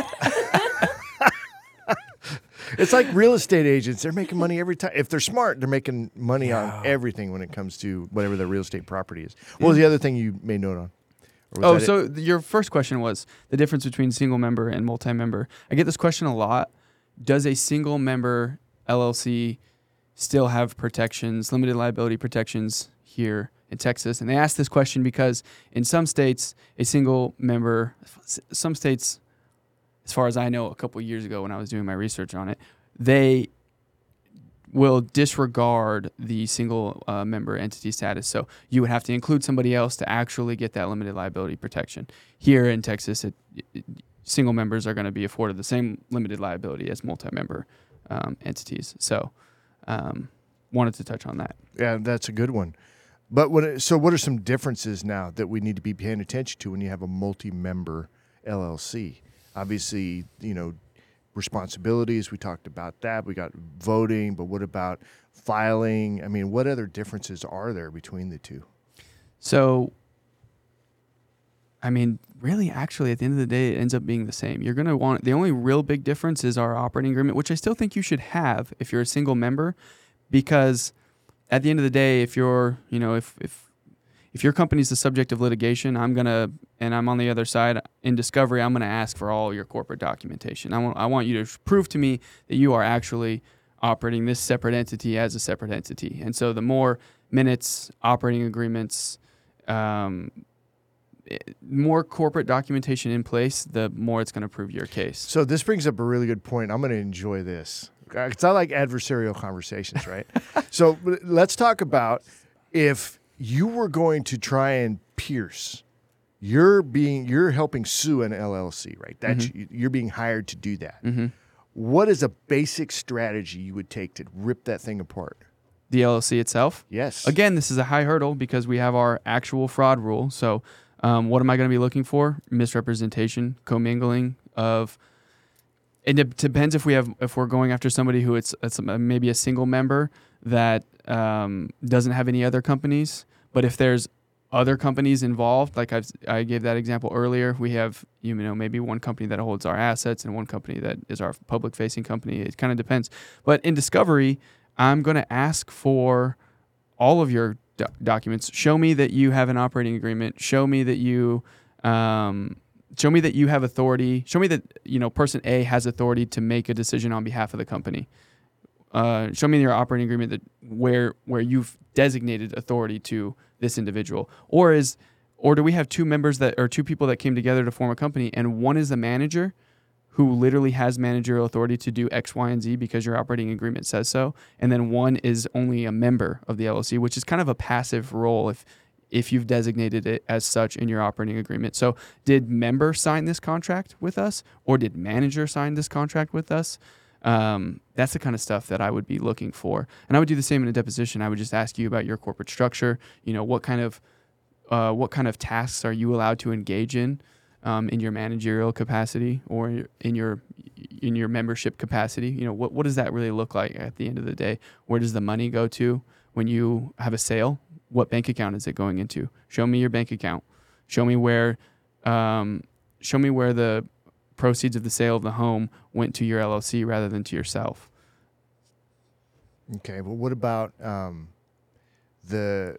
It's like real estate agents. They're making money every time. If they're smart, they're making money on everything when it comes to whatever their real estate property is. What was the other thing you made note on? Or was Oh, that it? so th- your first question was the difference between single member and multi-member. I get this question a lot. Does a single member L L C still have protections, limited liability protections here in Texas? And they ask this question because in some states, a single member, s- some states, as far as I know, a couple of years ago when I was doing my research on it, they will disregard the single uh, member entity status. So you would have to include somebody else to actually get that limited liability protection. Here in Texas, it, it, single members are going to be afforded the same limited liability as multi-member um, entities. So um, wanted to touch on that. Yeah, that's a good one. But what? it- So what are some differences now that we need to be paying attention to when you have a multi-member L L C? Obviously, you know, responsibilities. We talked about that. We got voting, but what about filing? I mean, what other differences are there between the two? So, I mean, really, actually, at the end of the day, it ends up being the same. You're going to want, the only real big difference is our operating agreement, which I still think you should have if you're a single member, because at the end of the day, if you're, you know, if, if, if your company's the subject of litigation, I'm going to, and I'm on the other side in discovery, I'm going to ask for all your corporate documentation. I want, I want you to prove to me that you are actually operating this separate entity as a separate entity. And so the more minutes, operating agreements, um, more corporate documentation in place, the more it's going to prove your case. So this brings up a really good point. I'm going to enjoy this. It's not like adversarial conversations, right? So let's talk about if you were going to try and pierce, you're being you're helping sue an L L C, right? That's Mm-hmm. you're being hired to do that. Mm-hmm. What is a basic strategy you would take to rip that thing apart? The L L C itself. Yes. Again, this is a high hurdle because we have our actual fraud rule. So um, what am I going to be looking for? Misrepresentation, commingling of. And it depends if we have if we're going after somebody who it's, it's maybe a single member that um, doesn't have any other companies. But if there's other companies involved, like I've, I gave that example earlier, we have you know maybe one company that holds our assets and one company that is our public-facing company. It kind of depends. But in discovery, I'm going to ask for all of your do- documents. Show me that you have an operating agreement. Show me that you. Um, Show me that you have authority. Show me that you know person A has authority to make a decision on behalf of the company. Uh, show me in your operating agreement that where where you've designated authority to this individual, or is or do we have two members that or two people that came together to form a company, and one is the manager, who literally has managerial authority to do X, Y, and Z because your operating agreement says so, and then one is only a member of the L L C, which is kind of a passive role if. if you've designated it as such in your operating agreement. So did member sign this contract with us or did manager sign this contract with us? Um, that's the kind of stuff that I would be looking for. And I would do the same in a deposition. I would just ask you about your corporate structure. You know, what kind of uh, what kind of tasks are you allowed to engage in um, in your managerial capacity or in your in your membership capacity? You know, what, what does that really look like at the end of the day? Where does the money go to when you have a sale? What bank account is it going into? Show me your bank account. Show me where, um, show me where the proceeds of the sale of the home went to your L L C rather than to yourself. Okay. Well, what about um, the?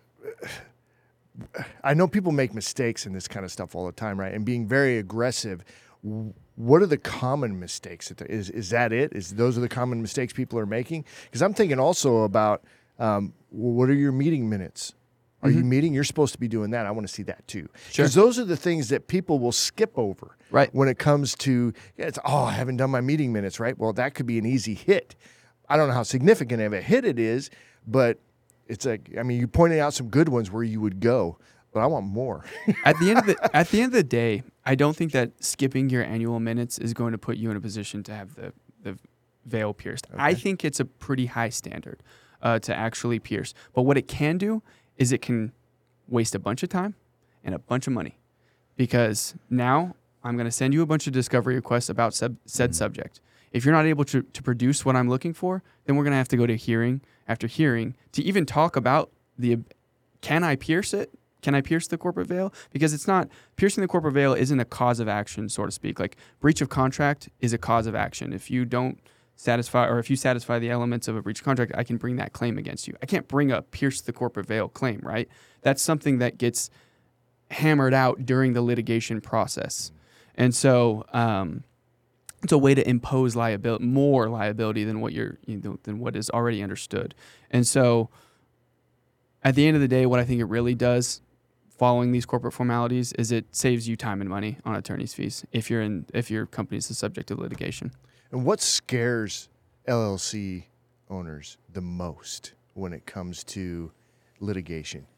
I know people make mistakes in this kind of stuff all the time, right? And being very aggressive. What are the common mistakes? That is is that it? Is those are the common mistakes people are making? Because I'm thinking also about um, what are your meeting minutes? Are Mm-hmm. you meeting? You're supposed to be doing that. I want to see that too. Sure. Because those are the things that people will skip over. Right. When it comes to, yeah, it's, oh, I haven't done my meeting minutes, right? Well, that could be an easy hit. I don't know how significant of a hit it is, but it's like, I mean, you pointed out some good ones where you would go, but I want more. At the end of the at the end of the day, I don't think that skipping your annual minutes is going to put you in a position to have the the veil pierced. I think it's a pretty high standard uh, to actually pierce. But what it can do is it can waste a bunch of time and a bunch of money, because now I'm going to send you a bunch of discovery requests about sub- said mm-hmm. subject. If you're not able to, to produce what I'm looking for, then we're going to have to go to hearing after hearing to even talk about the, can I pierce it? Can I pierce the corporate veil? Because it's not, piercing the corporate veil isn't a cause of action, so to speak. Like breach of contract is a cause of action. If you don't satisfy, or if you satisfy the elements of a breach of contract, I can bring that claim against you. I can't bring a pierce the corporate veil claim, right? That's something that gets hammered out during the litigation process. And so, um, it's a way to impose liability, more liability than what you're, you know, than what is already understood. And so, at the end of the day, what I think it really does, following these corporate formalities, is it saves you time and money on attorney's fees if you're in, if your company is the subject of litigation. And what scares L L C owners the most when it comes to litigation?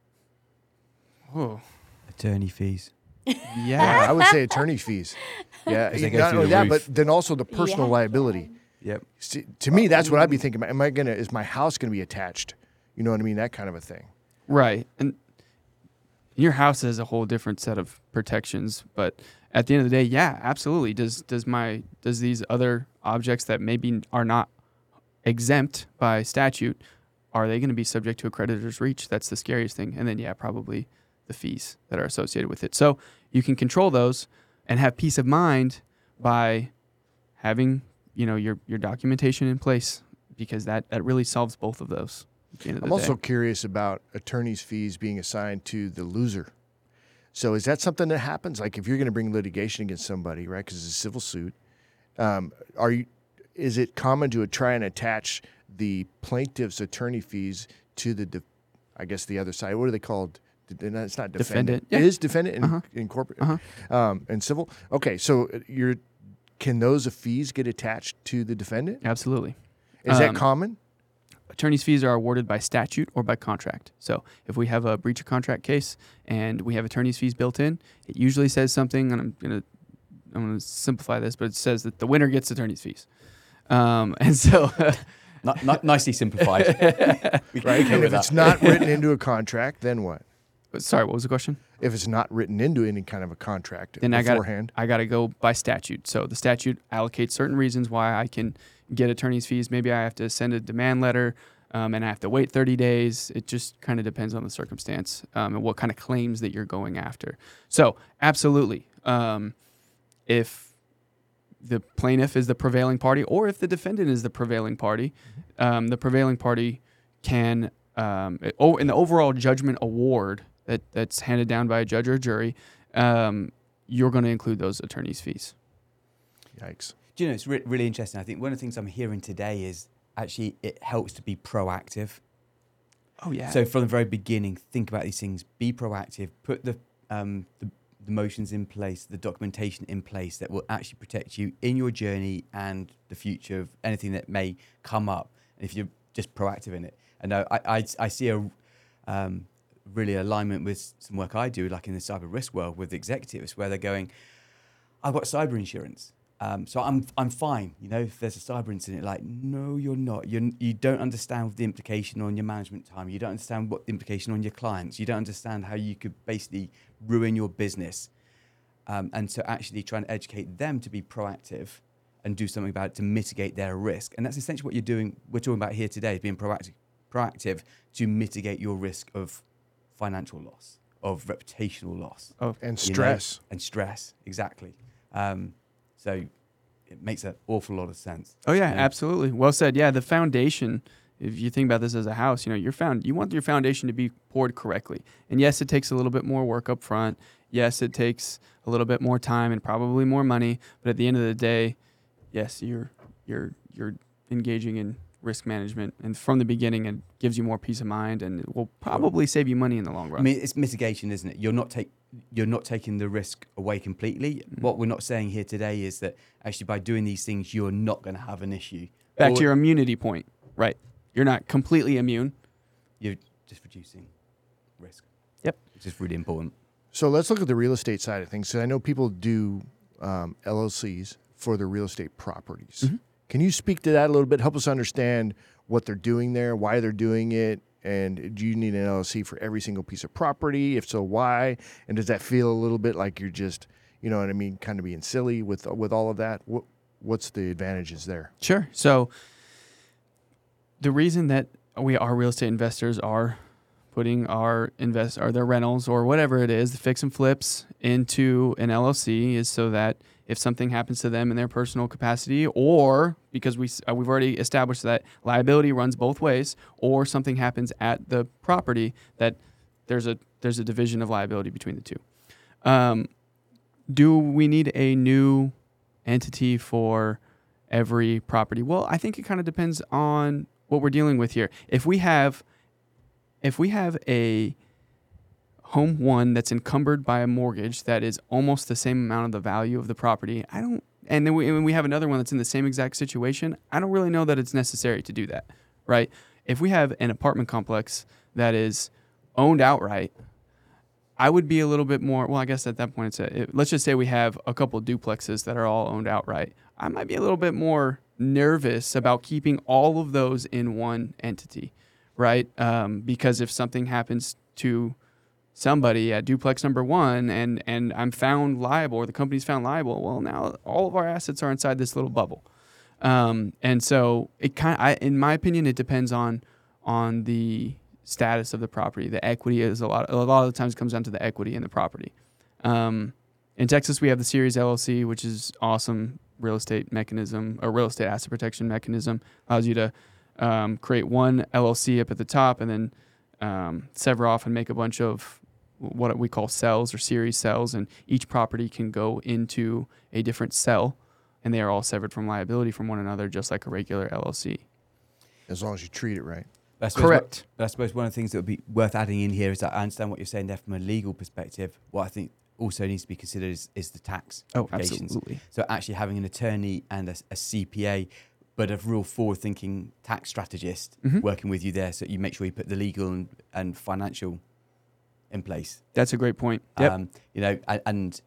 Oh, Attorney fees. Yeah, yeah. I would say attorney fees. Yeah, Because they go not through only the that, roof. but then also the personal Yeah. liability. Yep. See, to me, that's what I'd be thinking about. Am I gonna? Is my house gonna be attached? You know what I mean? That kind of a thing. Right. And your house has a whole different set of protections, but at the end of the day, yeah, absolutely. Does does my does these other objects that maybe are not exempt by statute, are they going to be subject to a creditor's reach? That's the scariest thing. And then yeah, probably the fees that are associated with it. So you can control those and have peace of mind by having, you know, your your documentation in place, because that, that really solves both of those at the end of the I'm also day. curious about attorney's fees being assigned to the loser. So is that something that happens? Like if you're going to bring litigation against somebody, right? Because it's a civil suit. Um, are you? Is it common to try and attach the plaintiff's attorney fees to the, de- I guess the other side? What are they called? De- no, It's not defendant. Defendant, yeah. It is defendant in, Uh-huh. in corporate Uh-huh. um, and civil. Okay, so you're can those fees get attached to the defendant? Absolutely. Is that Um, common? Attorney's fees are awarded by statute or by contract. So if we have a breach of contract case and we have attorney's fees built in, it usually says something, and I'm gonna I'm gonna simplify this, but it says that the winner gets attorney's fees. Um, and so, Not, not nicely simplified. We can Right. go And with if it's that. not written into a contract, then what? sorry, what was the question? If it's not written into any kind of a contract Then I got beforehand. I got to go by statute. So the statute allocates certain reasons why I can get attorney's fees. Maybe I have to send a demand letter, um, and I have to wait thirty days. It just kind of depends on the circumstance um, and what kind of claims that you're going after. So absolutely, um, if the plaintiff is the prevailing party, or if the defendant is the prevailing party, um, the prevailing party can, um, it- oh, in the overall judgment award that, that's handed down by a judge or a jury, um, you're going to include those attorney's fees. Yikes. Do you know, it's re- really interesting. I think one of the things I'm hearing today is actually it helps to be proactive. Oh yeah. So from the very beginning, think about these things, be proactive, put the, um, the, the motions in place, the documentation in place that will actually protect you in your journey and the future of anything that may come up. And if you're just proactive in it. And uh, I, I, I see a um, really alignment with some work I do, like in the cyber risk world with executives, where they're going, I've got cyber insurance. Um, so I'm I'm fine, you know, if there's a cyber incident, like, no, you're not. You you don't understand the implication on your management time. You don't understand what the implication on your clients. You don't understand how you could basically ruin your business. Um, and so actually trying to educate them to be proactive and do something about it to mitigate their risk. And that's essentially what you're doing, we're talking about here today, being proactive, proactive to mitigate your risk of financial loss, of reputational loss. oh, And you know, stress. and stress, exactly. Um, so it makes an awful lot of sense. oh yeah, you know. absolutely. Well said. Yeah, the foundation. If you think about this as a house, you know, your found you want your foundation to be poured correctly. And yes, it takes a little bit more work up front. Yes, it takes a little bit more time and probably more money. But at the end of the day, yes, you're you're you're engaging in risk management, and from the beginning, it gives you more peace of mind, and it will probably save you money in the long run. I mean, it's mitigation, isn't it? You're not take you're not taking the risk away completely. Mm. What we're not saying here today is that actually by doing these things, you're not going to have an issue. Back Or to your immunity point, right? You're not completely immune. You're just reducing risk. Yep. Which is really important. So let's look at the real estate side of things. So I know people do um, L L Cs for their real estate properties. Mm-hmm. Can you speak to that a little bit? Help us understand what they're doing there, why they're doing it, and do you need an L L C for every single piece of property? If so, why? And does that feel a little bit like you're just, you know what I mean, kind of being silly with with all of that? What, what's the advantages there? Sure. So the reason that we our real estate investors are putting our invest or their rentals or whatever it is, the fix and flips into an L L C is so that if something happens to them in their personal capacity, or because we uh, we've already established that liability runs both ways, or something happens at the property, that there's a there's a division of liability between the two. Um, do we need a new entity for every property? Well, I think it kind of depends on what we're dealing with here. If we have if we have a home one that's encumbered by a mortgage that is almost the same amount of the value of the property, I don't, and then we, and we have another one that's in the same exact situation, I don't really know that it's necessary to do that, right? If we have an apartment complex that is owned outright, I would be a little bit more, well, I guess at that point, it's a, it, let's just say we have a couple duplexes that are all owned outright. I might be a little bit more nervous about keeping all of those in one entity, right? Um, because if something happens to somebody at duplex number one and, and I'm found liable, or the company's found liable, well, now all of our assets are inside this little bubble. Um, and so it kind of, in my opinion, it depends on on the status of the property. The equity is a lot. A lot of the times it comes down to the equity in the property. Um, in Texas, we have the Series L L C, which is awesome real estate mechanism, or real estate asset protection mechanism. Allows you to um, create one L L C up at the top and then um, sever off and make a bunch of what we call cells or series cells, and each property can go into a different cell, and they are all severed from liability from one another, just like a regular L L C. As long as you treat it right. But I suppose Correct. What, but I suppose one of the things that would be worth adding in here is that I understand what you're saying there from a legal perspective. What I think also needs to be considered is, is the tax Oh, implications. absolutely. So actually having an attorney and a, a C P A, but a real forward-thinking tax strategist Mhm. working with you there, so you make sure you put the legal and, and financial in place. That's a great point. Yep. Um, you know, and, and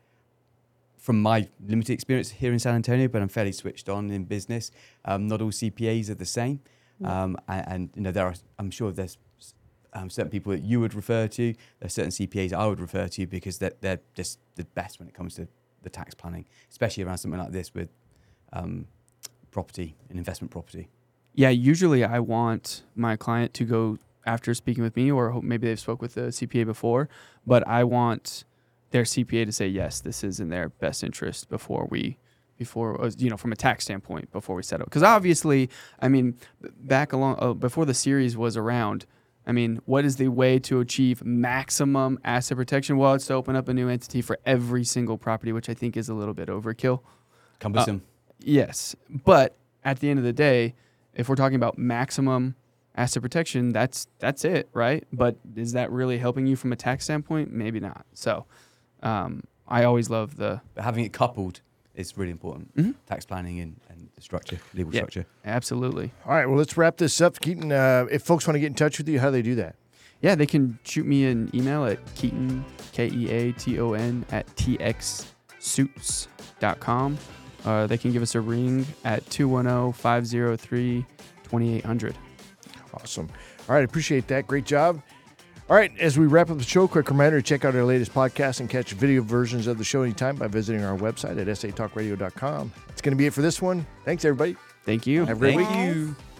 from my limited experience here in San Antonio, but I'm fairly switched on in business. Um, not all C P As are the same, um, and, and you know there are. I'm sure there's um, certain people that you would refer to. There's certain C P As I would refer to because they're they're just the best when it comes to the tax planning, especially around something like this with um, property and investment property. Yeah, usually I want my client to go after speaking with me, or hope- maybe they've spoke with the C P A before, but I want their C P A to say, yes, this is in their best interest before we, before, uh, you know, from a tax standpoint, before we settle. Because obviously, I mean, b- back along, uh, before the series was around, I mean, what is the way to achieve maximum asset protection? Well, it's to open up a new entity for every single property, which I think is a little bit overkill. Cumbersome. Yes, but at the end of the day, if we're talking about maximum asset protection, that's that's it, right? But is that really helping you from a tax standpoint? Maybe not. So um, I always love the But having it coupled is really important. Mhm. Tax planning and, and the structure, legal Yeah. structure. absolutely. All right, well, let's wrap this up. Keaton, uh, if folks want to get in touch with you, how do they do that? Yeah, they can shoot me an email at Keaton, K E A T O N, at T X suits dot com. Uh, they can give us a ring at two one zero, five zero three, two eight zero zero. Awesome. All right, appreciate that. Great job. All right, as we wrap up the show, quick reminder to check out our latest podcast and catch video versions of the show anytime by visiting our website at s a talk radio dot com. That's going to be it for this one. Thanks, everybody. Thank you. Have a great Thank week. you.